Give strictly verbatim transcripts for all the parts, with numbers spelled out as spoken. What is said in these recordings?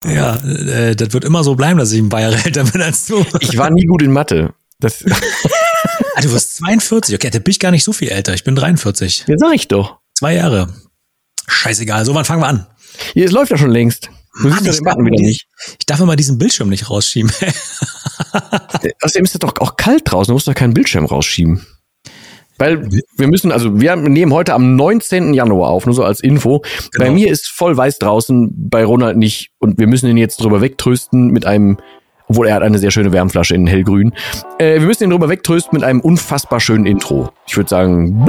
Ja, äh, das wird immer so bleiben, dass ich ein paar Jahre älter bin als du. Ich war nie gut in Mathe. Das ah, du wirst zweiundvierzig. Okay, da bin ich gar nicht so viel älter. Ich bin dreiundvierzig. Ja, sag ich doch. Zwei Jahre. Scheißegal. So, wann fangen wir an? Ja, es läuft ja schon längst. Du Mann, siehst ja ich, den darf Button wieder nicht. ich darf immer diesen Bildschirm nicht rausschieben. Außerdem ist es doch auch kalt draußen. Du musst doch keinen Bildschirm rausschieben. Weil wir müssen, also wir nehmen heute am neunzehnten Januar auf, nur so als Info. Genau. Bei mir ist voll weiß draußen, bei Ronald nicht. Und wir müssen ihn jetzt drüber wegtrösten mit einem, obwohl er hat eine sehr schöne Wärmflasche in hellgrün. Äh, wir müssen ihn drüber wegtrösten mit einem unfassbar schönen Intro. Ich würde sagen...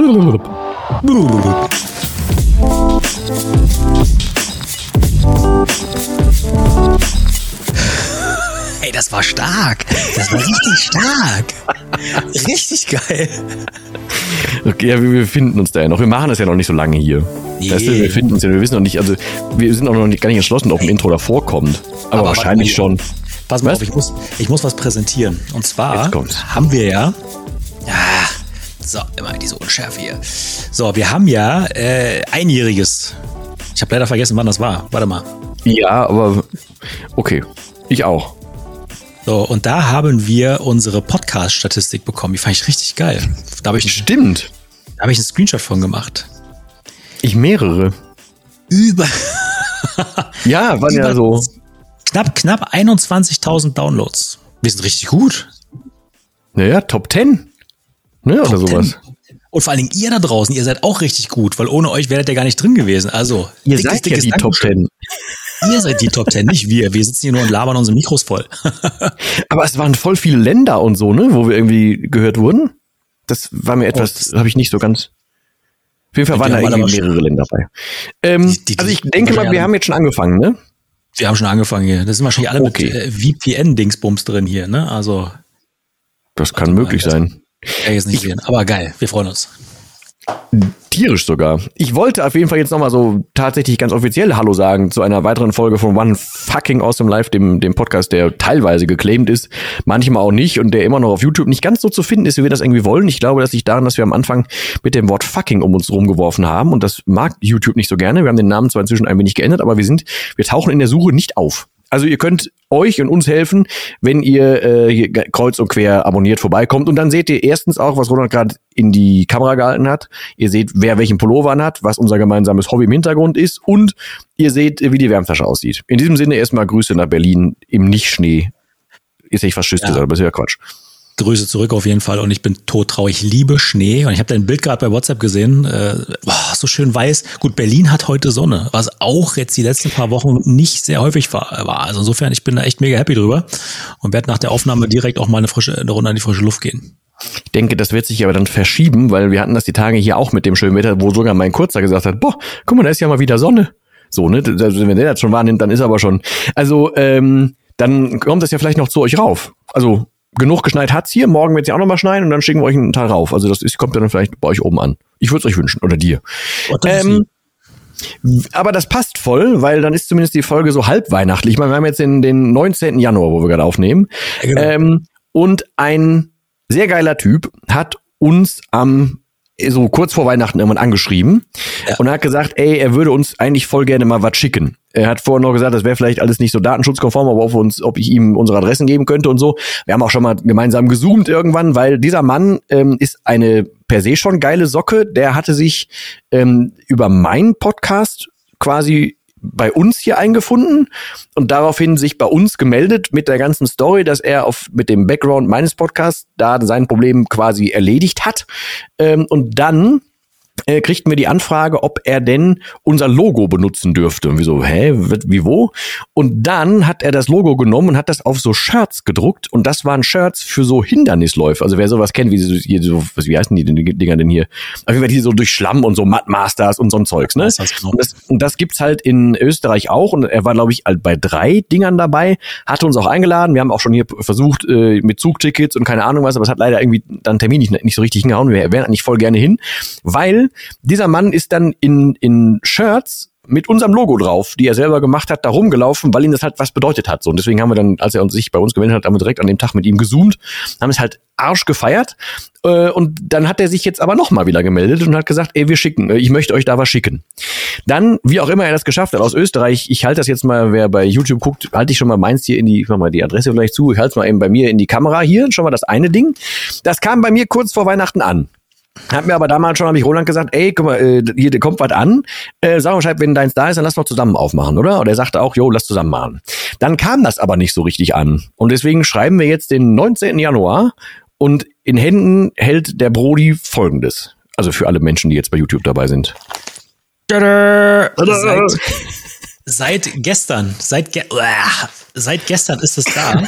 Ey, das war stark. Das war richtig stark. Richtig geil. Okay, ja, wir, wir finden uns da ja noch. Wir machen das ja noch nicht so lange hier. Nee. Weißt du, wir finden uns ja, wir wissen noch nicht, also wir sind auch noch nicht, gar nicht entschlossen, ob ein Intro davor kommt. Aber, Aber wahrscheinlich schon. Pass mal was? auf, ich muss, ich muss was präsentieren. Und zwar haben wir ja, ja, so, immer diese Unschärfe hier. So, wir haben ja äh, einjähriges. Ich habe leider vergessen, wann das war. Warte mal. Ja, aber okay. Ich auch. So, und da haben wir unsere Podcast-Statistik bekommen. Die fand ich richtig geil. Da habe ich, Stimmt. Da habe ich einen Screenshot von gemacht. Ich mehrere. Über. Ja, waren ja so. Knapp, knapp einundzwanzigtausend Downloads. Wir sind richtig gut. Naja, Top zehn. Ne, Top oder sowas. zehn. Und vor allen Dingen ihr da draußen, ihr seid auch richtig gut, weil ohne euch wäret ihr gar nicht drin gewesen. Also, ihr dickes, seid dickes ja die Top zehn. Ihr seid die Top zehn, nicht wir. Wir sitzen hier nur und labern unsere Mikros voll. Aber es waren voll viele Länder und so, ne, wo wir irgendwie gehört wurden. Das war mir etwas, oh, habe ich nicht so ganz... Auf jeden Fall waren da irgendwie mehrere Länder dabei. Ähm, die, die, also ich denke mal, wir haben jetzt schon angefangen, ne? Wir haben schon angefangen hier. Das sind wahrscheinlich alle okay. mit äh, V P N-Dingsbums drin hier, ne? Also... Das kann möglich sein. Ja, jetzt nicht sehen, aber geil, wir freuen uns. Tierisch sogar. Ich wollte auf jeden Fall jetzt nochmal so tatsächlich ganz offiziell Hallo sagen zu einer weiteren Folge von One Fucking Awesome Life, dem, dem Podcast, der teilweise geclaimed ist, manchmal auch nicht und der immer noch auf YouTube nicht ganz so zu finden ist, wie wir das irgendwie wollen. Ich glaube, das liegt daran, dass wir am Anfang mit dem Wort Fucking um uns rumgeworfen haben und das mag YouTube nicht so gerne. Wir haben den Namen zwar inzwischen ein wenig geändert, aber wir sind, wir tauchen in der Suche nicht auf. Also ihr könnt euch und uns helfen, wenn ihr äh, hier kreuz und quer abonniert vorbeikommt. Und dann seht ihr erstens auch, was Ronald gerade in die Kamera gehalten hat. Ihr seht, wer welchen Pullover anhat, was unser gemeinsames Hobby im Hintergrund ist. Und ihr seht, wie die Wärmflasche aussieht. In diesem Sinne erstmal Grüße nach Berlin im Nicht-Schnee. Ist nicht fast Tschüss gesagt, aber ist ja Quatsch. Grüße zurück auf jeden Fall und ich bin todtraurig. Ich liebe Schnee und ich habe dein Bild gerade bei WhatsApp gesehen. Äh, boah, so schön weiß. Gut, Berlin hat heute Sonne, was auch jetzt die letzten paar Wochen nicht sehr häufig war. Also insofern, ich bin da echt mega happy drüber und werde nach der Aufnahme direkt auch mal eine frische eine Runde an die frische Luft gehen. Ich denke, das wird sich aber dann verschieben, weil wir hatten das die Tage hier auch mit dem schönen Wetter, wo sogar mein Kurzer gesagt hat, boah, guck mal, da ist ja mal wieder Sonne. So, ne? Wenn der das schon wahrnimmt, dann ist er aber schon. Also, ähm, dann kommt das ja vielleicht noch zu euch rauf. Also, genug geschneit hat's hier, morgen wird's ja auch noch mal schneien und dann schicken wir euch einen Teil rauf. Also das ist, kommt dann vielleicht bei euch oben an. Ich würde es euch wünschen, oder dir. Oh, das ähm, aber das passt voll, weil dann ist zumindest die Folge so halb weihnachtlich. Ich meine, wir haben jetzt den, den neunzehnten Januar, wo wir gerade aufnehmen. Ja, genau. ähm, und ein sehr geiler Typ hat uns am so kurz vor Weihnachten irgendwann angeschrieben ja. und hat gesagt, ey, er würde uns eigentlich voll gerne mal was schicken. Er hat vorher noch gesagt, das wäre vielleicht alles nicht so datenschutzkonform, aber ob, uns, ob ich ihm unsere Adressen geben könnte und so. Wir haben auch schon mal gemeinsam gezoomt irgendwann, weil dieser Mann ähm, ist eine per se schon geile Socke. Der hatte sich ähm, über meinen Podcast quasi bei uns hier eingefunden und daraufhin sich bei uns gemeldet mit der ganzen Story, dass er auf mit dem Background meines Podcasts da sein Problem quasi erledigt hat. Ähm, und dann äh, kriegten wir die Anfrage, ob er denn unser Logo benutzen dürfte. Und wir so, hä, wie, wo? Und dann hat er das Logo genommen und hat das auf so Shirts gedruckt und das waren Shirts für so Hindernisläufe. Also wer sowas kennt, wie so, so was, wie heißen die, die Dinger denn hier? Auf jeden Fall die so durch Schlamm und so Mud Masters und so ein Zeugs, ne? Das und, das, und das gibt's halt in Österreich auch und er war, glaube ich, bei drei Dingern dabei, hatte uns auch eingeladen. Wir haben auch schon hier versucht äh, mit Zugtickets und keine Ahnung was, aber es hat leider irgendwie dann Termin nicht, nicht so richtig hingehauen. Wir wären eigentlich voll gerne hin, weil dieser Mann ist dann in in Shirts mit unserem Logo drauf, die er selber gemacht hat, da rumgelaufen, weil ihm das halt was bedeutet hat. So, und deswegen haben wir dann, als er uns sich bei uns gemeldet hat, haben wir direkt an dem Tag mit ihm gezoomt, haben es halt Arsch gefeiert. Äh, und dann hat er sich jetzt aber nochmal wieder gemeldet und hat gesagt, ey, wir schicken, ich möchte euch da was schicken. Dann, wie auch immer er das geschafft hat, aus Österreich, ich halte das jetzt mal, wer bei YouTube guckt, halte ich schon mal meins hier in die, ich mach mal die Adresse vielleicht zu, ich halte es mal eben bei mir in die Kamera hier, schon mal das eine Ding. Das kam bei mir kurz vor Weihnachten an. Hat mir aber damals schon, habe ich Roland gesagt, ey, guck mal, äh, hier kommt was an, äh, sag mal Bescheid, wenn deins da ist, dann lass doch zusammen aufmachen, oder? Und er sagte auch, jo, lass zusammen machen. Dann kam das aber nicht so richtig an. Und deswegen schreiben wir jetzt den neunzehnten Januar und in Händen hält der Brody Folgendes. Also für alle Menschen, die jetzt bei YouTube dabei sind. Tada! Seit, seit gestern, seit, ge uh, seit gestern ist es da.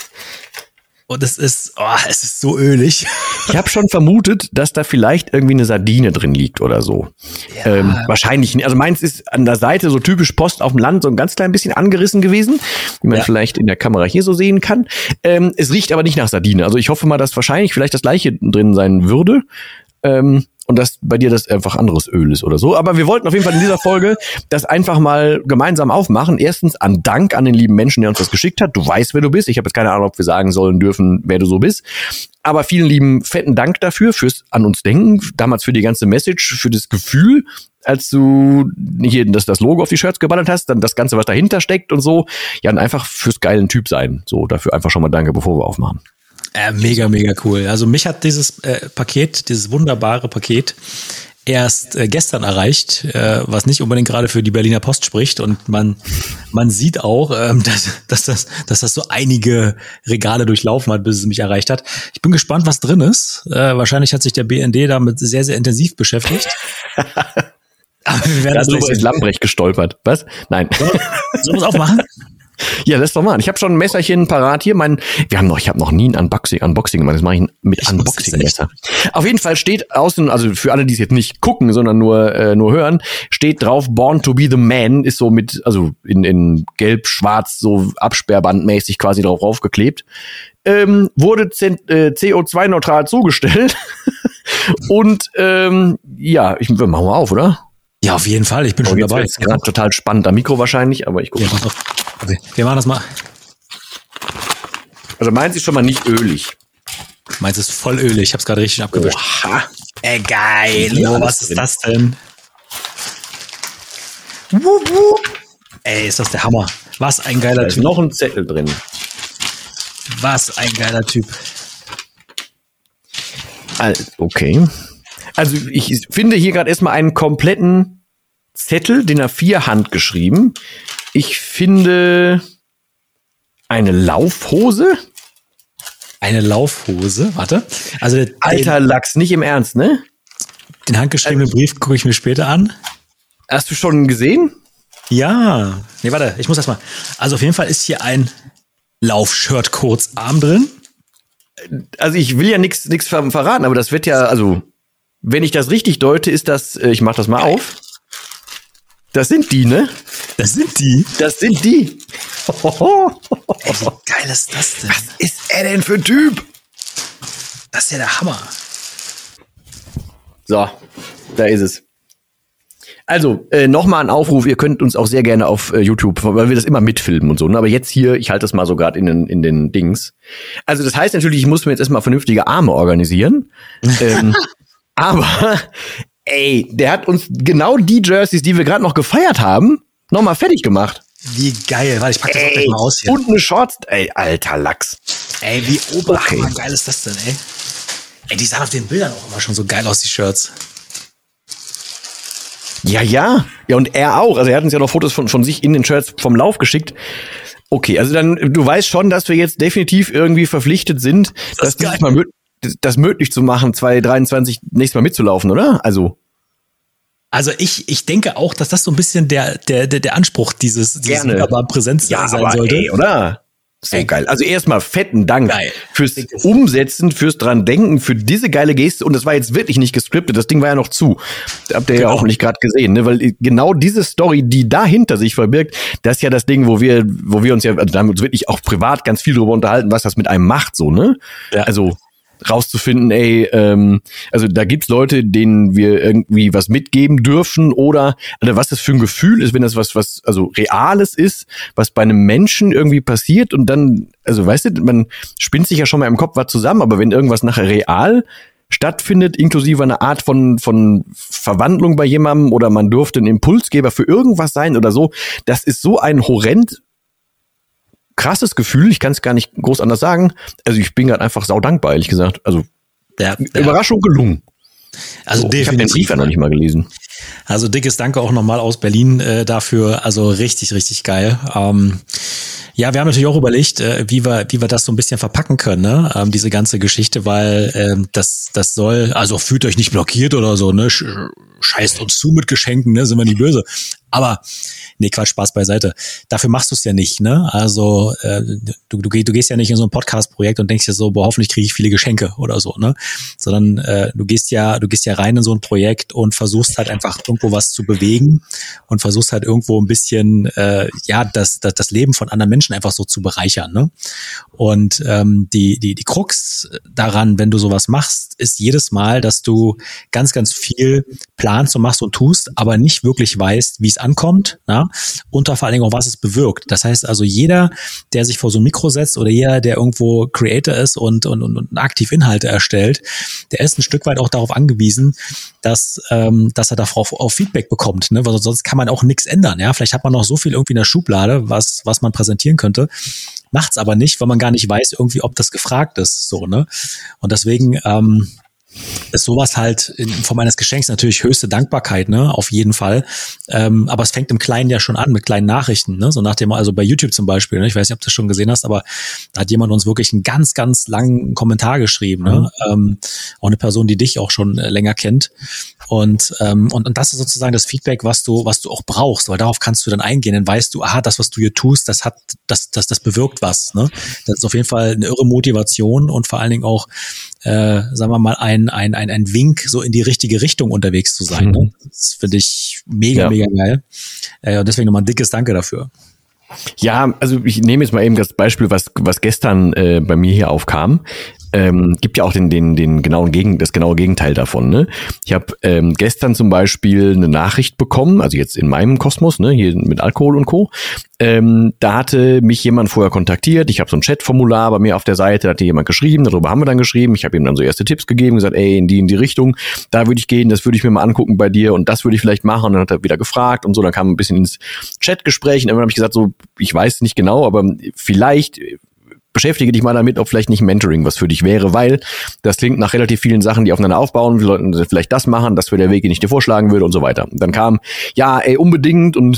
Und es ist, oh, es ist so ölig. Ich habe schon vermutet, dass da vielleicht irgendwie eine Sardine drin liegt oder so. Ja. Ähm, wahrscheinlich nicht. Also meins ist an der Seite so typisch Post auf dem Land so ein ganz klein bisschen angerissen gewesen, wie man ja. vielleicht in der Kamera hier so sehen kann. Ähm, es riecht aber nicht nach Sardine. Also ich hoffe mal, dass wahrscheinlich vielleicht das gleiche drin sein würde. Ähm, und dass bei dir das einfach anderes Öl ist oder so. Aber wir wollten auf jeden Fall in dieser Folge das einfach mal gemeinsam aufmachen. Erstens an Dank an den lieben Menschen, der uns das geschickt hat. Du weißt, wer du bist. Ich habe jetzt keine Ahnung, ob wir sagen sollen dürfen, wer du so bist. Aber vielen lieben, fetten Dank dafür, fürs an uns denken. Damals für die ganze Message, für das Gefühl, als du hier das, das Logo auf die Shirts geballert hast, dann das Ganze, was dahinter steckt und so. Ja, und einfach fürs geilen Typ sein. So, dafür einfach schon mal danke, bevor wir aufmachen. Äh, mega, mega cool. Also mich hat dieses äh, Paket, dieses wunderbare Paket erst äh, gestern erreicht, äh, was nicht unbedingt gerade für die Berliner Post spricht. Und man man sieht auch, ähm, dass, dass, das, dass das so einige Regale durchlaufen hat, bis es mich erreicht hat. Ich bin gespannt, was drin ist. Äh, wahrscheinlich hat sich der B N D damit sehr, sehr intensiv beschäftigt. Aber wir werden das gleich ins Lambrecht gestolpert. Was? Nein. Sollen wir es aufmachen? Ja, lass doch mal. Ich habe schon ein Messerchen parat hier. Mein, wir haben noch, ich habe noch nie ein Unboxing, Unboxing gemacht. Das mache ich mit ich Unboxing-Messer. Auf jeden Fall steht außen, also für alle, die es jetzt nicht gucken, sondern nur äh, nur hören, steht drauf Born to be the Man, ist so mit, also in, in gelb, schwarz, so absperrbandmäßig quasi drauf aufgeklebt. Ähm, wurde C O zwei neutral zugestellt. Und ähm, ja, ich machen wir auf, oder? Ja, auf jeden Fall. Ich bin oh, schon dabei. Ist gerade total spannend am Mikro wahrscheinlich, aber ich gucke. Ja, okay. Wir machen das mal. Also meins ist schon mal nicht ölig. Meins ist voll ölig. Ich hab's gerade richtig abgewischt. Oha. Ey, geil. Oh, was ist drin. Das denn? Wup, wup. Ey, ist das der Hammer. Was ein geiler da ist Typ. Noch ein Zettel drin. Was ein geiler Typ. Okay. Also ich finde hier gerade erstmal einen kompletten Zettel, den er vier Hand geschrieben. Ich finde eine Laufhose. Eine Laufhose? Warte. Also den, Alter Lachs, nicht im Ernst, ne? Den handgeschriebenen also, Brief gucke ich mir später an. Hast du schon gesehen? Ja. Nee, warte, ich muss erst mal. Also auf jeden Fall ist hier ein Laufshirt Kurzarm drin. Also ich will ja nichts nichts verraten, aber das wird ja, also wenn ich das richtig deute, ist das, ich mach das mal Geil. auf. Das sind die, ne? Das sind die? Das sind die. Ey, wie geil ist das denn? Was ist er denn für ein Typ? Das ist ja der Hammer. So, da ist es. Also, äh, nochmal ein Aufruf, ihr könnt uns auch sehr gerne auf äh, YouTube, weil wir das immer mitfilmen und so, ne? Aber jetzt hier, ich halte das mal so gerade in den, in den Dings. Also das heißt natürlich, ich muss mir jetzt erstmal vernünftige Arme organisieren. ähm, aber, ey, der hat uns genau die Jerseys, die wir gerade noch gefeiert haben, nochmal fertig gemacht. Wie geil, warte, ich pack das auch gleich mal aus hier. Und eine Shorts, ey, alter Lachs. Ey, wie oberhammer okay. geil ist das denn, ey? Ey, die sahen auf den Bildern auch immer schon so geil aus, die Shirts. Ja, ja. Ja, und er auch. Also er hat uns ja noch Fotos von, von sich in den Shirts vom Lauf geschickt. Okay, also dann, du weißt schon, dass wir jetzt definitiv irgendwie verpflichtet sind, das, das, mal mö- das möglich zu machen, zwanzig dreiundzwanzig nächstes Mal mitzulaufen, oder? Also. Also ich, ich denke auch, dass das so ein bisschen der, der, der, der Anspruch dieses, dieses wunderbaren Präsenz ja, sein aber sollte. Ey, oder? So ey, geil. Also erstmal fetten Dank geil. fürs Umsetzen, fürs dran denken, für diese geile Geste. Und das war jetzt wirklich nicht gescriptet. Das Ding war ja noch zu. Habt ihr genau. ja hoffentlich gerade gesehen, ne? Weil genau diese Story, die dahinter sich verbirgt, das ist ja das Ding, wo wir, wo wir uns ja, also da haben wir uns wirklich auch privat ganz viel drüber unterhalten, was das mit einem macht, so, ne? Ja. Also, rauszufinden, ey, ähm, also da gibt's Leute, denen wir irgendwie was mitgeben dürfen oder, oder was das für ein Gefühl ist, wenn das was, was also Reales ist, was bei einem Menschen irgendwie passiert und dann, also weißt du, man spinnt sich ja schon mal im Kopf was zusammen, aber wenn irgendwas nachher real stattfindet, inklusive einer Art von von Verwandlung bei jemandem oder man dürfte ein Impulsgeber für irgendwas sein oder so, das ist so ein horrend krasses Gefühl, ich kann es gar nicht groß anders sagen. Also ich bin gerade einfach saudankbar, ehrlich gesagt. Also ja, ja. Überraschung gelungen. Also so, definitiv. Ich habe den Brief ja noch nicht mal gelesen. Also dickes Danke auch nochmal aus Berlin äh, dafür. Also richtig, richtig geil. Ähm, ja, wir haben natürlich auch überlegt, äh, wie wir, wie wir das so ein bisschen verpacken können, ne? Ähm, diese ganze Geschichte, weil ähm, das, das soll, also fühlt euch nicht blockiert oder so, ne? Scheißt uns zu mit Geschenken, ne? Sind wir nicht böse. Aber nee, Quatsch, Spaß beiseite. Dafür machst du es ja nicht, ne? Also äh, du, du, du gehst ja nicht in so ein Podcast-Projekt und denkst dir so, boah, hoffentlich kriege ich viele Geschenke oder so, ne? Sondern äh, du gehst ja, du gehst ja rein in so ein Projekt und versuchst halt einfach irgendwo was zu bewegen und versuchst halt irgendwo ein bisschen äh, ja das, das das Leben von anderen Menschen einfach so zu bereichern, ne? Und ähm, die die die Krux daran, wenn du sowas machst, ist jedes Mal, dass du ganz ganz viel planst und machst und tust, aber nicht wirklich weißt, wie es ankommt, ja? Und vor allen Dingen auch, was es bewirkt. Das heißt also, jeder, der sich vor so ein Mikro setzt oder jeder, der irgendwo Creator ist und, und, und aktiv Inhalte erstellt, der ist ein Stück weit auch darauf angewiesen, dass, ähm, dass er darauf auf Feedback bekommt, ne? Weil sonst kann man auch nichts ändern, ja. Vielleicht hat man noch so viel irgendwie in der Schublade, was, was man präsentieren könnte. Macht's aber nicht, weil man gar nicht weiß irgendwie, ob das gefragt ist, so, ne? Und deswegen, ähm, ist sowas halt in Form eines Geschenks natürlich höchste Dankbarkeit, ne, auf jeden Fall. Ähm, aber es fängt im Kleinen ja schon an mit kleinen Nachrichten, ne, so nach dem, also bei YouTube zum Beispiel, ne, ich weiß nicht, ob du das schon gesehen hast, aber da hat jemand uns wirklich einen ganz, ganz langen Kommentar geschrieben, ne, mhm. ähm, auch eine Person, die dich auch schon äh, länger kennt. Und, ähm, und, und das ist sozusagen das Feedback, was du, was du auch brauchst, weil darauf kannst du dann eingehen, dann weißt du, aha, das, was du hier tust, das hat, das, das, das bewirkt was, ne. Das ist auf jeden Fall eine irre Motivation und vor allen Dingen auch, äh, sagen wir mal, ein, ein, ein, ein Wink, so in die richtige Richtung unterwegs zu sein. Mhm. Ne? Das finde ich mega, ja. mega geil. Äh, und deswegen nochmal ein dickes Danke dafür. Ja, also ich nehme jetzt mal eben das Beispiel, was, was gestern äh, bei mir hier aufkam. Ähm, gibt ja auch den, den, den genauen Gegen, das genaue Gegenteil davon, ne? Ich habe ähm, gestern zum Beispiel eine Nachricht bekommen, also jetzt in meinem Kosmos, ne, hier mit Alkohol und Co. Ähm, da hatte mich jemand vorher kontaktiert. Ich habe so ein Chatformular bei mir auf der Seite, da hatte jemand geschrieben, darüber haben wir dann geschrieben. Ich habe ihm dann so erste Tipps gegeben, gesagt, ey, in die in die Richtung, da würde ich gehen, das würde ich mir mal angucken bei dir und das würde ich vielleicht machen. Und dann hat er wieder gefragt und so, dann kam ein bisschen ins Chatgespräch und dann habe ich gesagt, so, ich weiß nicht genau, aber vielleicht beschäftige dich mal damit, ob vielleicht nicht Mentoring was für dich wäre, weil das klingt nach relativ vielen Sachen, die aufeinander aufbauen, wir sollten vielleicht das machen, das wäre der Weg, den ich dir vorschlagen würde und so weiter. Und dann kam, ja, ey, unbedingt und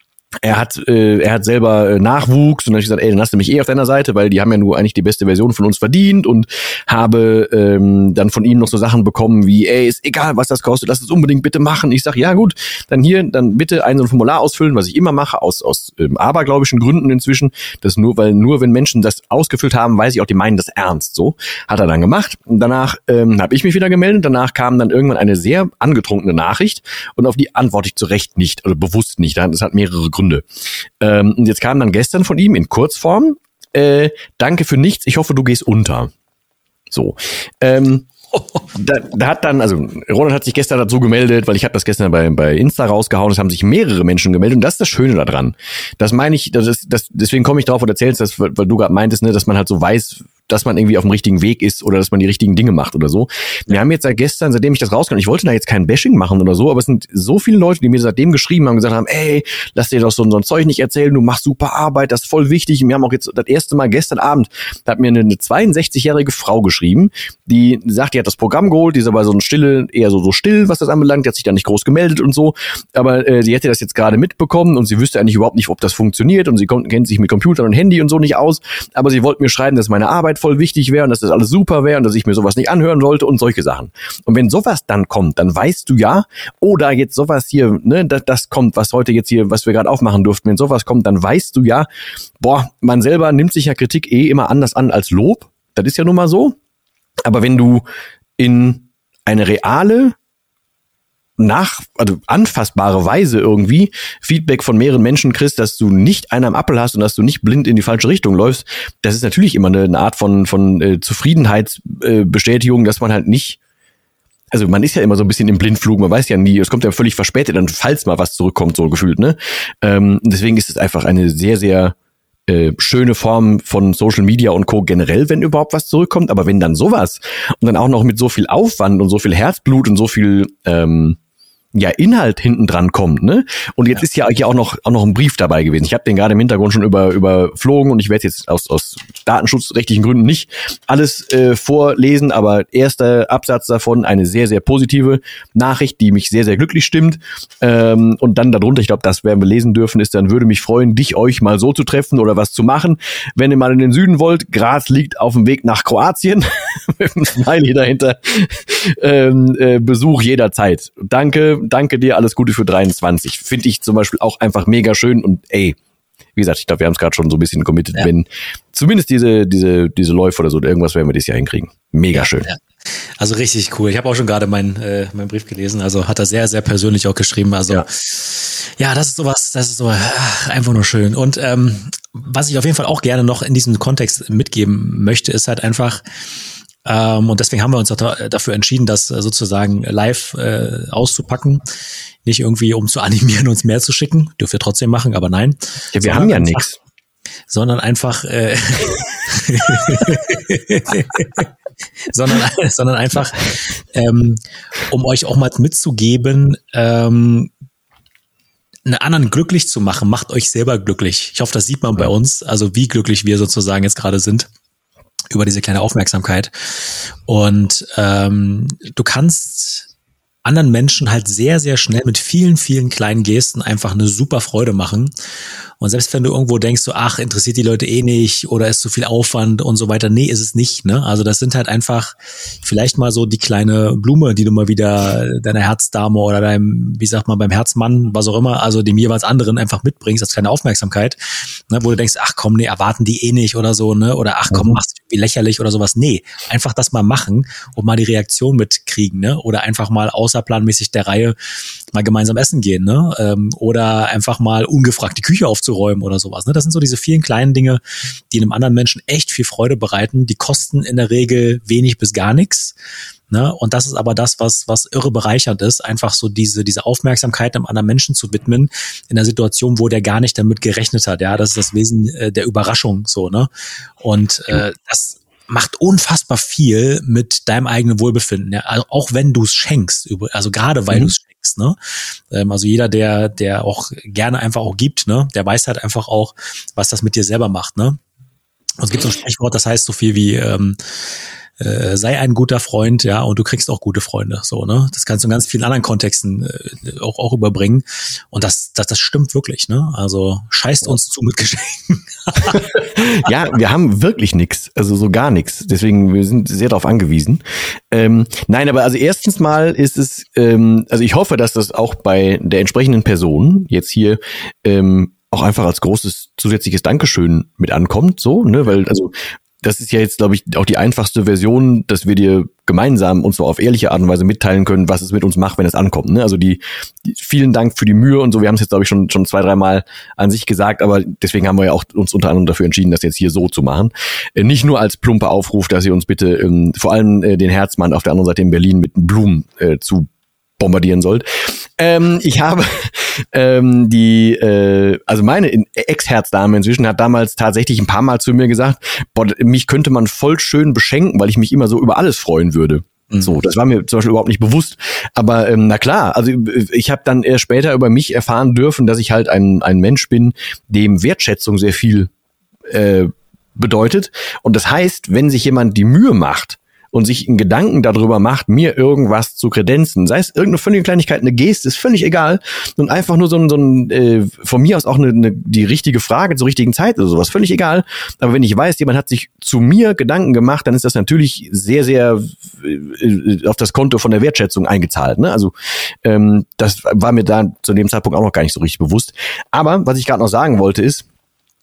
er hat äh, er hat selber äh, Nachwuchs und dann habe ich gesagt, ey, dann hast du mich eh auf deiner Seite, weil die haben ja nur eigentlich die beste Version von uns verdient und habe ähm, dann von ihm noch so Sachen bekommen wie, ey, ist egal, was das kostet, lass es unbedingt bitte machen. Ich sage, ja gut, dann hier, dann bitte ein so ein Formular ausfüllen, was ich immer mache, aus aus ähm, abergläubischen Gründen inzwischen, das nur, weil nur wenn Menschen das ausgefüllt haben, weiß ich auch, die meinen das ernst. So hat er dann gemacht und danach ähm, habe ich mich wieder gemeldet, danach kam dann irgendwann eine sehr angetrunkene Nachricht und auf die antworte ich zu Recht nicht, oder bewusst nicht, das hat mehrere Gründe. Ähm, und jetzt kam dann gestern von ihm in Kurzform, äh, danke für nichts, ich hoffe, du gehst unter. So. Ähm, da, da hat dann, also Ronald hat sich gestern dazu gemeldet, weil ich habe das gestern bei, bei Insta rausgehauen, es haben sich mehrere Menschen gemeldet und das ist das Schöne daran. Das meine ich, das ist, das, deswegen komme ich drauf und erzählst das, weil du gerade meintest, ne, dass man halt so weiß, dass man irgendwie auf dem richtigen Weg ist oder dass man die richtigen Dinge macht oder so. Wir haben jetzt seit gestern, seitdem ich das rauskam, ich wollte da jetzt kein Bashing machen oder so, aber es sind so viele Leute, die mir seitdem geschrieben haben, gesagt haben, ey, lass dir doch so, so ein Zeug nicht erzählen, du machst super Arbeit, das ist voll wichtig. Und wir haben auch jetzt das erste Mal gestern Abend, da hat mir eine, eine zweiundsechzigjährige Frau geschrieben, die sagt, die hat das Programm geholt, die ist aber so ein stille, eher so, so still, was das anbelangt, die hat sich da nicht groß gemeldet und so, aber äh, sie hätte das jetzt gerade mitbekommen und sie wüsste eigentlich überhaupt nicht, ob das funktioniert und sie kommt, kennt sich mit Computern und Handy und so nicht aus, aber sie wollte mir schreiben, dass meine Arbeit voll wichtig wäre und dass das alles super wäre und dass ich mir sowas nicht anhören sollte und solche Sachen. Und wenn sowas dann kommt, dann weißt du ja, oder jetzt sowas hier, ne, das, das kommt, was heute jetzt hier, was wir gerade aufmachen durften, wenn sowas kommt, dann weißt du ja, boah, man selber nimmt sich ja Kritik eh immer anders an als Lob. Das ist ja nun mal so. Aber wenn du in eine reale nach, also anfassbare Weise irgendwie Feedback von mehreren Menschen kriegst, dass du nicht einen am Appel hast und dass du nicht blind in die falsche Richtung läufst, das ist natürlich immer eine, eine Art von, von äh, Zufriedenheitsbestätigung, äh, dass man halt nicht, also man ist ja immer so ein bisschen im Blindflug, man weiß ja nie, es kommt ja völlig verspätet, dann falls mal was zurückkommt, so gefühlt, ne? Ähm, deswegen ist es einfach eine sehr, sehr äh, schöne Form von Social Media und Co. generell, wenn überhaupt was zurückkommt, aber wenn dann sowas und dann auch noch mit so viel Aufwand und so viel Herzblut und so viel ähm, ja Inhalt hinten dran kommt, ne? Und jetzt ja. ist ja hier auch noch auch noch ein Brief dabei gewesen. Ich habe den gerade im Hintergrund schon über überflogen und ich werde jetzt aus aus datenschutzrechtlichen Gründen nicht alles äh, vorlesen, aber erster Absatz davon eine sehr sehr positive Nachricht, die mich sehr sehr glücklich stimmt. Ähm, und dann darunter, ich glaube, das werden wir lesen dürfen, ist dann: würde mich freuen, dich euch mal so zu treffen oder was zu machen, wenn ihr mal in den Süden wollt. Graz liegt auf dem Weg nach Kroatien. Mit einem Smiley dahinter. ähm, äh, Besuch jederzeit. Danke. Danke dir, alles Gute für dreiundzwanzig. Finde ich zum Beispiel auch einfach mega schön und ey, wie gesagt, ich glaube, wir haben es gerade schon so ein bisschen committed, ja. Wenn zumindest diese diese diese Läufe oder so, irgendwas werden wir dieses Jahr hinkriegen. Mega schön. Ja. Also richtig cool. Ich habe auch schon gerade meinen äh, meinen Brief gelesen, also hat er sehr, sehr persönlich auch geschrieben. Also ja, ja das ist sowas, das ist so ach, einfach nur schön. Und ähm, was ich auf jeden Fall auch gerne noch in diesem Kontext mitgeben möchte, ist halt einfach, Ähm, und deswegen haben wir uns dafür entschieden, das sozusagen live äh, auszupacken. Nicht irgendwie, um zu animieren, uns mehr zu schicken. Dürft ihr trotzdem machen, aber nein. Ja, wir haben ja nichts. Sondern einfach, äh, sondern, sondern einfach, ähm, um euch auch mal mitzugeben, ähm, einen anderen glücklich zu machen, macht euch selber glücklich. Ich hoffe, das sieht man bei uns, also wie glücklich wir sozusagen jetzt gerade sind über diese kleine Aufmerksamkeit. Und ähm, du kannst anderen Menschen halt sehr, sehr schnell mit vielen, vielen kleinen Gesten einfach eine super Freude machen. Und selbst wenn du irgendwo denkst, so, ach, interessiert die Leute eh nicht oder ist zu viel Aufwand und so weiter, nee, ist es nicht, ne? Also das sind halt einfach vielleicht mal so die kleine Blume, die du mal wieder deiner Herzdame oder deinem, wie sagt man, beim Herzmann, was auch immer, also dem jeweils anderen einfach mitbringst als kleine Aufmerksamkeit, ne? Wo du denkst, ach komm, nee, erwarten die eh nicht oder so, ne? Oder ach komm, machst du irgendwie lächerlich oder sowas. Nee, einfach das mal machen und mal die Reaktion mitkriegen, ne? Oder einfach mal außerplanmäßig der Reihe mal gemeinsam essen gehen, ne? Ähm, oder einfach mal ungefragt die Küche aufzuräumen oder sowas, ne? Das sind so diese vielen kleinen Dinge, die einem anderen Menschen echt viel Freude bereiten. Die kosten in der Regel wenig bis gar nichts, ne? Und das ist aber das, was was irre bereichernd ist, einfach so diese diese Aufmerksamkeit einem anderen Menschen zu widmen in einer Situation, wo der gar nicht damit gerechnet hat. Ja, das ist das Wesen äh, der Überraschung, so, ne? Und äh, das macht unfassbar viel mit deinem eigenen Wohlbefinden, ja? Also auch wenn du es schenkst, also gerade weil mhm. du es schenkst, ne? Ähm, also jeder, der der auch gerne einfach auch gibt, ne, der weiß halt einfach auch, was das mit dir selber macht, ne? Und es gibt so ein Sprichwort, das heißt so viel wie ähm, äh, sei ein guter Freund, ja, und du kriegst auch gute Freunde, so, ne? Das kannst du in ganz vielen anderen Kontexten äh, auch auch überbringen und das das das stimmt wirklich, ne? Also scheißt uns zu mit Geschenken. Ja, wir haben wirklich nichts, also so gar nichts. Deswegen wir sind sehr darauf angewiesen. Ähm, nein, aber also erstens mal ist es, ähm, also ich hoffe, dass das auch bei der entsprechenden Person jetzt hier ähm, auch einfach als großes zusätzliches Dankeschön mit ankommt, so, ne, weil also das ist ja jetzt, glaube ich, auch die einfachste Version, dass wir dir gemeinsam und zwar auf ehrliche Art und Weise mitteilen können, was es mit uns macht, wenn es ankommt. Ne? Also die, die vielen Dank für die Mühe und so. Wir haben es jetzt, glaube ich, schon schon zwei, dreimal an sich gesagt, aber deswegen haben wir ja auch uns unter anderem dafür entschieden, das jetzt hier so zu machen. Äh, nicht nur als plumper Aufruf, dass ihr uns bitte ähm, vor allem äh, den Herzmann auf der anderen Seite in Berlin mit Blumen äh, zu bombardieren sollt. Ähm, ich habe ähm, die, äh, also meine Ex-Herzdame inzwischen hat damals tatsächlich ein paar Mal zu mir gesagt, boah, mich könnte man voll schön beschenken, weil ich mich immer so über alles freuen würde. Mhm. So, das war mir zum Beispiel überhaupt nicht bewusst. Aber ähm, na klar, also ich habe dann erst später über mich erfahren dürfen, dass ich halt ein ein Mensch bin, dem Wertschätzung sehr viel äh, bedeutet. Und das heißt, wenn sich jemand die Mühe macht, und sich einen Gedanken darüber macht, mir irgendwas zu kredenzen, sei es irgendeine völlige Kleinigkeit, eine Geste, ist völlig egal, und einfach nur so ein, so ein äh, von mir aus auch eine, eine die richtige Frage zur richtigen Zeit oder sowas, völlig egal, aber wenn ich weiß, jemand hat sich zu mir Gedanken gemacht, dann ist das natürlich sehr, sehr äh, auf das Konto von der Wertschätzung eingezahlt, ne? Also ähm, das war mir da zu dem Zeitpunkt auch noch gar nicht so richtig bewusst, aber was ich gerade noch sagen wollte ist,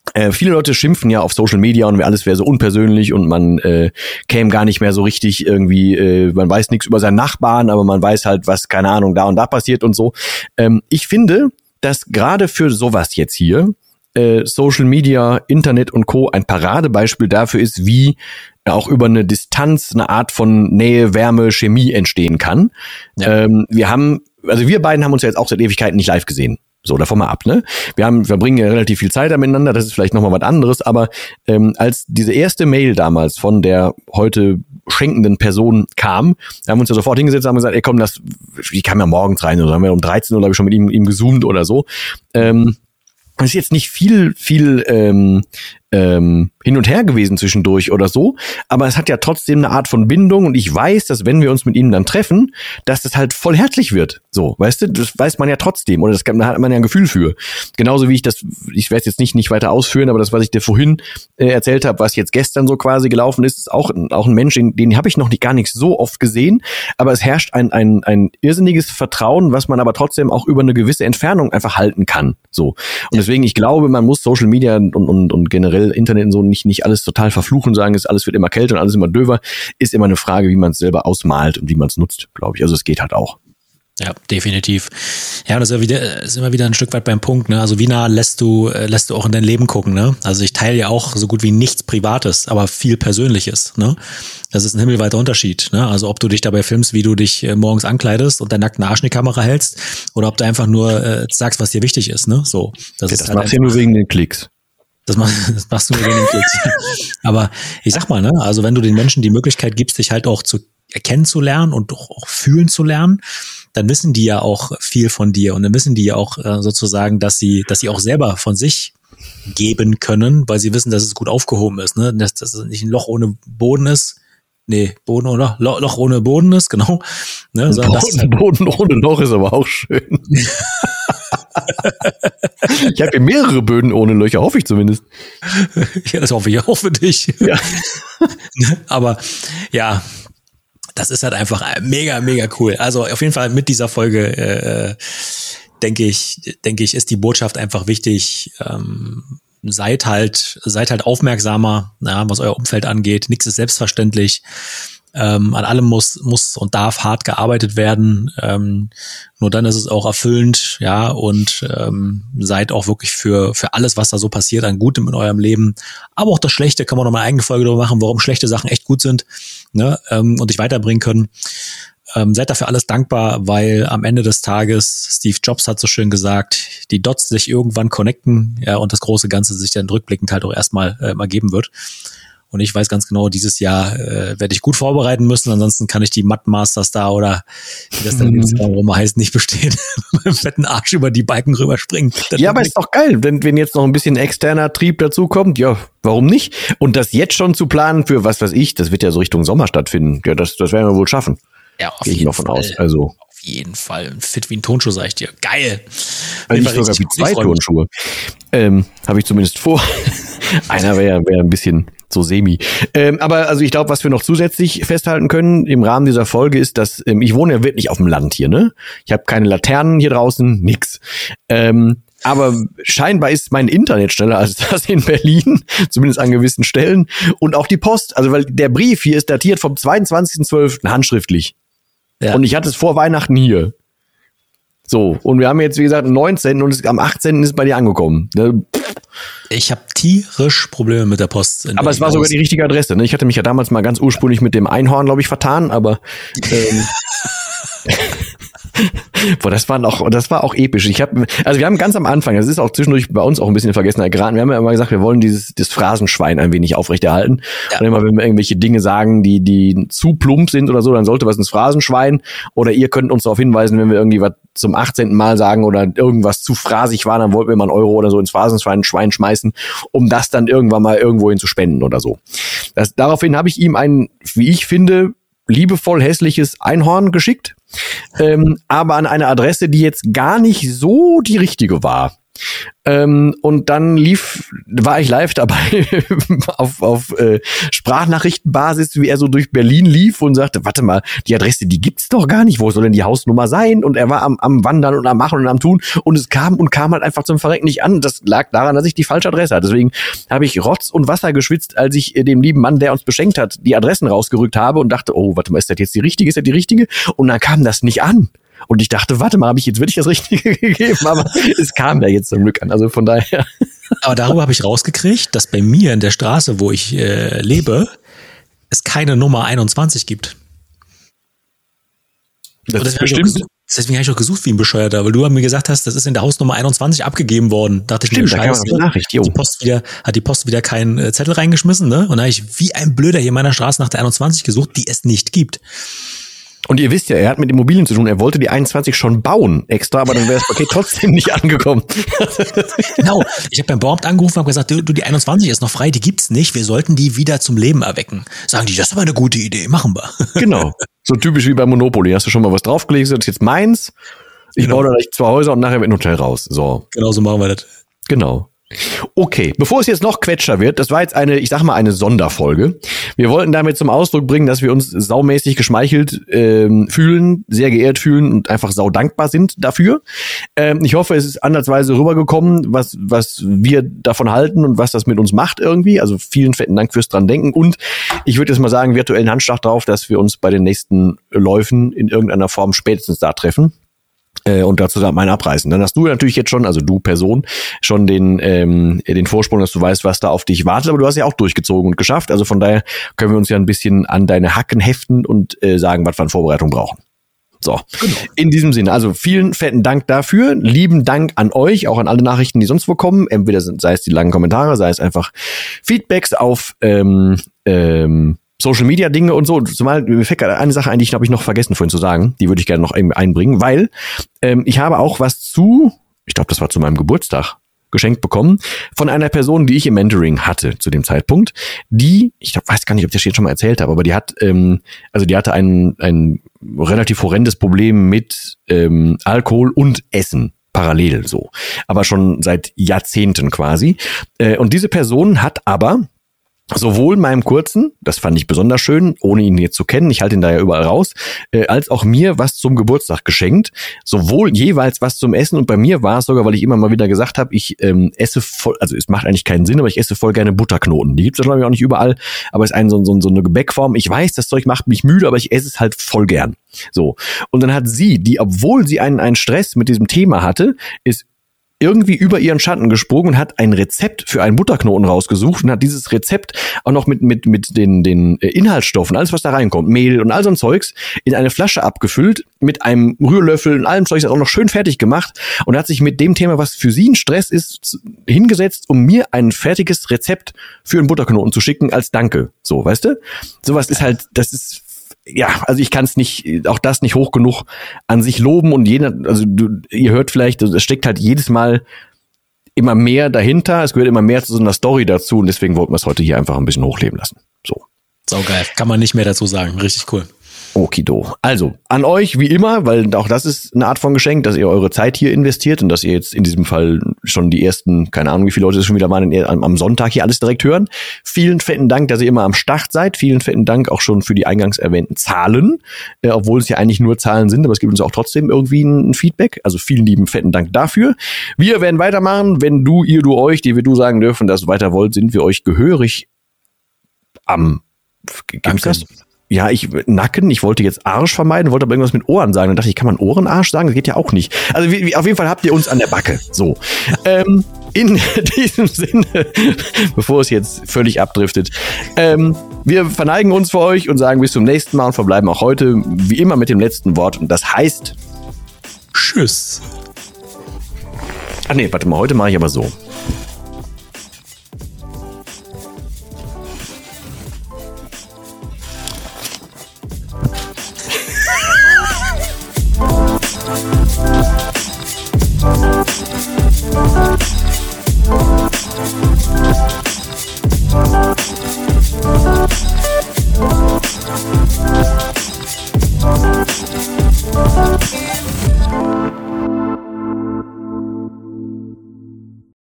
Äh, viele Leute schimpfen ja auf Social Media und alles wäre so unpersönlich und man äh, käme gar nicht mehr so richtig irgendwie, äh, man weiß nichts über seinen Nachbarn, aber man weiß halt, was, keine Ahnung, da und da passiert und so. Ähm, ich finde, dass gerade für sowas jetzt hier äh, Social Media, Internet und Co. ein Paradebeispiel dafür ist, wie auch über eine Distanz eine Art von Nähe, Wärme, Chemie entstehen kann. Ja. Ähm, wir haben, also wir beiden haben uns ja jetzt auch seit Ewigkeiten nicht live gesehen. So, davon mal ab, ne? Wir haben, wir verbringen ja relativ viel Zeit miteinander, das ist vielleicht nochmal was anderes, aber ähm, als diese erste Mail damals von der heute schenkenden Person kam, da haben wir uns ja sofort hingesetzt und haben gesagt, ey komm, das, die kam ja morgens rein, oder haben wir um dreizehn Uhr, glaube ich, schon mit ihm, ihm gezoomt oder so. Ähm, das ist jetzt nicht viel, viel ähm, ähm, hin und her gewesen zwischendurch oder so, aber es hat ja trotzdem eine Art von Bindung und ich weiß, dass wenn wir uns mit ihnen dann treffen, dass das halt voll herzlich wird. So, weißt du, das weiß man ja trotzdem oder das kann, da hat man ja ein Gefühl für. Genauso wie ich das, ich werde jetzt nicht nicht weiter ausführen, aber das, was ich dir vorhin äh, erzählt habe, was jetzt gestern so quasi gelaufen ist, ist auch, auch ein Mensch, den, den habe ich noch nicht gar nicht so oft gesehen, aber es herrscht ein, ein, ein irrsinniges Vertrauen, was man aber trotzdem auch über eine gewisse Entfernung einfach halten kann. So. Und deswegen, ich glaube, man muss Social Media und, und, und generell Internet und so nicht, nicht alles total verfluchen, sagen, ist alles wird immer kälter und alles immer döver, ist immer eine Frage, wie man es selber ausmalt und wie man es nutzt, glaube ich. Also es geht halt auch. Ja, definitiv. Ja, und das ist, ja wieder, ist immer wieder ein Stück weit beim Punkt, ne? Also wie nah lässt du, lässt du auch in dein Leben gucken, ne? Also ich teile ja auch so gut wie nichts Privates, aber viel Persönliches, ne? Das ist ein himmelweiter Unterschied, ne? Also ob du dich dabei filmst, wie du dich äh, morgens ankleidest und deinen nackten Arsch in die Kamera hältst, oder ob du einfach nur äh, sagst, was dir wichtig ist, ne? So. Das, ja, ist das halt machst du ja nur wegen den Klicks. Das, mach, das machst du nur wegen den Klicks. Aber ich sag mal, ne? Also wenn du den Menschen die Möglichkeit gibst, dich halt auch zu erkennen zu lernen und auch, auch fühlen zu lernen, dann wissen die ja auch viel von dir und dann wissen die ja auch äh, sozusagen, dass sie, dass sie auch selber von sich geben können, weil sie wissen, dass es gut aufgehoben ist, ne? Dass das nicht ein Loch ohne Boden ist. Nee, Boden ohne Loch, Loch ohne Boden ist, genau. Ne? Boden, halt Boden ohne Loch ist aber auch schön. Ich habe hier mehrere Böden ohne Löcher, hoffe ich zumindest. Ja, das hoffe ich auch für dich. Ja. Aber ja, das ist halt einfach mega, mega cool. Also auf jeden Fall mit dieser Folge äh, denke ich, denke ich, ist die Botschaft einfach wichtig. Ähm, seid halt, seid halt aufmerksamer, ja, was euer Umfeld angeht. Nichts ist selbstverständlich. Ähm, an allem muss muss und darf hart gearbeitet werden. Ähm, nur dann ist es auch erfüllend, ja, und ähm, seid auch wirklich für für alles, was da so passiert, an Gutem in eurem Leben. Aber auch das Schlechte kann man noch mal eine eigene Folge darüber machen, warum schlechte Sachen echt gut sind, ne, ähm, und dich weiterbringen können. Ähm, seid dafür alles dankbar, weil am Ende des Tages, Steve Jobs hat so schön gesagt, die Dots sich irgendwann connecten, ja, und das große Ganze sich dann rückblickend halt auch erstmal äh, mal geben wird. Und ich weiß ganz genau, dieses Jahr äh, werde ich gut vorbereiten müssen, ansonsten kann ich die Math Masters da oder wie das dann mhm. heißt, nicht bestehen, mit dem fetten Arsch über die Balken rüberspringen. Das ja, aber ist doch geil, wenn, wenn jetzt noch ein bisschen externer Trieb dazu kommt, ja, warum nicht? Und das jetzt schon zu planen für, was weiß ich, das wird ja so Richtung Sommer stattfinden, ja, das, das werden wir wohl schaffen. Ja, auf Gehe ich jeden noch von Fall. aus. Also auf jeden Fall. Fit wie ein Tonschuh, sag ich dir. Geil. Also nicht sogar wie zwei Tonschuhe. Ähm, habe ich zumindest vor. Einer wäre wär ein bisschen so semi. Ähm, aber also ich glaube, was wir noch zusätzlich festhalten können im Rahmen dieser Folge ist, dass ähm, ich wohne ja wirklich auf dem Land hier, ne? Ich habe keine Laternen hier draußen, nix. Ähm, aber scheinbar ist mein Internet schneller als das in Berlin, zumindest an gewissen Stellen. Und auch die Post, also weil der Brief hier ist datiert vom zweiundzwanzigsten zwölften handschriftlich. Ja. Und ich hatte es vor Weihnachten hier. So, und wir haben jetzt, wie gesagt, den neunzehnten und es, am achtzehnten ist es bei dir angekommen. Ich habe tierisch Probleme mit der Post. Aber es war sogar die richtige Adresse. Ne? Ich hatte mich ja damals mal ganz ursprünglich mit dem Einhorn, glaube ich, vertan, aber ähm, boah, das war noch, das war auch episch. Ich habe, also wir haben ganz am Anfang, das ist auch zwischendurch bei uns auch ein bisschen in Vergessenheit geraten. Wir haben ja immer gesagt, wir wollen dieses das Phrasenschwein ein wenig aufrechterhalten. Ja. Und immer, wenn wir irgendwelche Dinge sagen, die die zu plump sind oder so, dann sollte was ins Phrasenschwein. Oder ihr könnt uns darauf hinweisen, wenn wir irgendwie was zum achtzehnten Mal sagen oder irgendwas zu phrasig war, dann wollten wir mal einen Euro oder so ins Phrasenschwein Schwein schmeißen, um das dann irgendwann mal irgendwohin zu spenden oder so. Das, daraufhin habe ich ihm ein, wie ich finde, liebevoll hässliches Einhorn geschickt, ähm, aber an eine Adresse, die jetzt gar nicht so die richtige war. Ähm, und dann lief, war ich live dabei auf, auf äh, Sprachnachrichtenbasis, wie er so durch Berlin lief und sagte, warte mal, die Adresse, die gibt's doch gar nicht, wo soll denn die Hausnummer sein? Und er war am, am Wandern und am Machen und am Tun und es kam und kam halt einfach zum Verrecken nicht an. Das lag daran, dass ich die falsche Adresse hatte. Deswegen habe ich Rotz und Wasser geschwitzt, als ich äh, dem lieben Mann, der uns beschenkt hat, die Adressen rausgerückt habe und dachte, oh, warte mal, ist das jetzt die richtige, ist das die richtige? Und dann kam das nicht an. Und ich dachte, warte mal, habe ich jetzt wirklich das Richtige gegeben? Aber es kam ja jetzt zum Glück an. Also von daher. Aber darüber habe ich rausgekriegt, dass bei mir in der Straße, wo ich äh, lebe, es keine Nummer einundzwanzig gibt. Das ist bestimmt. Gesucht, deswegen habe ich auch gesucht wie ein Bescheuerter, weil du mir gesagt hast, das ist in der Hausnummer einundzwanzig abgegeben worden. Dachte Stimmt, ich mir, Scheiße, da Nachricht, hat die Post wieder, hat die Post wieder keinen äh, Zettel reingeschmissen, ne? Und da habe ich wie ein Blöder hier in meiner Straße nach der einundzwanzig gesucht, die es nicht gibt. Und ihr wisst ja, er hat mit Immobilien zu tun, er wollte die einundzwanzig schon bauen extra, aber dann wäre das Paket trotzdem nicht angekommen. Genau, ich habe beim Bauamt angerufen und gesagt, du, du, die einundzwanzig ist noch frei, die gibt's nicht, wir sollten die wieder zum Leben erwecken. Sagen die, das ist aber eine gute Idee, machen wir. Genau, so typisch wie bei Monopoly, hast du schon mal was draufgelegt, das ist jetzt meins, ich genau. baue da gleich zwei Häuser und nachher wird ein Hotel raus. So. Genau so machen wir das. Genau. Okay, bevor es jetzt noch quetscher wird, das war jetzt eine, ich sag mal, eine Sonderfolge. Wir wollten damit zum Ausdruck bringen, dass wir uns saumäßig geschmeichelt ähm, fühlen, sehr geehrt fühlen und einfach sau dankbar sind dafür. Ähm, ich hoffe, es ist ansatzweise rübergekommen, was was wir davon halten und was das mit uns macht irgendwie. Also vielen fetten Dank fürs dran denken und ich würde jetzt mal sagen, virtuellen Handschlag drauf, dass wir uns bei den nächsten Läufen in irgendeiner Form spätestens da treffen. Und dazu mein Abreißen. Dann hast du natürlich jetzt schon, also du Person, schon den ähm, den Vorsprung, dass du weißt, was da auf dich wartet. Aber du hast ja auch durchgezogen und geschafft. Also von daher können wir uns ja ein bisschen an deine Hacken heften und äh, sagen, was wir an Vorbereitung brauchen. So, genau. In diesem Sinne, also vielen fetten Dank dafür. Lieben Dank an euch, auch an alle Nachrichten, die sonst wo kommen. Entweder sind, sei es die langen Kommentare, sei es einfach Feedbacks auf ähm, ähm, Social Media Dinge und so. Zumal mir fällt gerade eine Sache ein, die ich glaube ich noch vergessen vorhin zu sagen. Die würde ich gerne noch einbringen, weil ähm, ich habe auch was zu, ich glaube das war zu meinem Geburtstag, geschenkt bekommen von einer Person, die ich im Mentoring hatte zu dem Zeitpunkt. Die, ich glaub, weiß gar nicht, ob ich das jetzt schon mal erzählt habe, aber die hat, ähm, also die hatte ein ein relativ horrendes Problem mit ähm, Alkohol und Essen. Parallel so. Aber schon seit Jahrzehnten quasi. Äh, und diese Person hat aber sowohl meinem Kurzen, das fand ich besonders schön, ohne ihn jetzt zu kennen, ich halte ihn da ja überall raus, äh, als auch mir was zum Geburtstag geschenkt, sowohl jeweils was zum Essen und bei mir war es sogar, weil ich immer mal wieder gesagt habe, ich ähm, esse voll, also es macht eigentlich keinen Sinn, aber ich esse voll gerne Butterknoten. Die gibt's ja glaube ich auch nicht überall, aber es ist ein, so, so, so eine Gebäckform. Ich weiß, das Zeug macht mich müde, aber ich esse es halt voll gern. So. Und dann hat sie, die, obwohl sie einen, einen Stress mit diesem Thema hatte, ist irgendwie über ihren Schatten gesprungen und hat ein Rezept für einen Butterknoten rausgesucht und hat dieses Rezept auch noch mit mit mit den den Inhaltsstoffen, alles was da reinkommt, Mehl und all so ein Zeugs, in eine Flasche abgefüllt, mit einem Rührlöffel und allem Zeugs auch noch schön fertig gemacht und hat sich mit dem Thema, was für sie ein Stress ist, hingesetzt, um mir ein fertiges Rezept für einen Butterknoten zu schicken als Danke. So, weißt du? Sowas ist halt, das ist ja, also ich kann es nicht, auch das nicht hoch genug an sich loben und jeder, also du, ihr hört vielleicht, es steckt halt jedes Mal immer mehr dahinter, es gehört immer mehr zu so einer Story dazu und deswegen wollten wir es heute hier einfach ein bisschen hochleben lassen. So. Saugeil, kann man nicht mehr dazu sagen, richtig cool. Okido. Also, an euch wie immer, weil auch das ist eine Art von Geschenk, dass ihr eure Zeit hier investiert und dass ihr jetzt in diesem Fall schon die ersten, keine Ahnung, wie viele Leute es schon wieder waren, am Sonntag hier alles direkt hören. Vielen fetten Dank, dass ihr immer am Start seid. Vielen fetten Dank auch schon für die eingangs erwähnten Zahlen, äh, obwohl es ja eigentlich nur Zahlen sind, aber es gibt uns auch trotzdem irgendwie ein Feedback. Also vielen lieben fetten Dank dafür. Wir werden weitermachen. Wenn du, ihr, du, euch, die wir du sagen dürfen, dass ihr weiter wollt, sind wir euch gehörig am... Gibt's das? Ja, ich, Nacken, ich wollte jetzt Arsch vermeiden, wollte aber irgendwas mit Ohren sagen. Dann dachte ich, kann man Ohrenarsch sagen? Das geht ja auch nicht. Also wie, wie, auf jeden Fall habt ihr uns an der Backe. So. ähm, in diesem Sinne, bevor es jetzt völlig abdriftet, ähm, wir verneigen uns für euch und sagen bis zum nächsten Mal und verbleiben auch heute wie immer mit dem letzten Wort. Und das heißt... Tschüss. Ach nee, warte mal, heute mache ich aber so.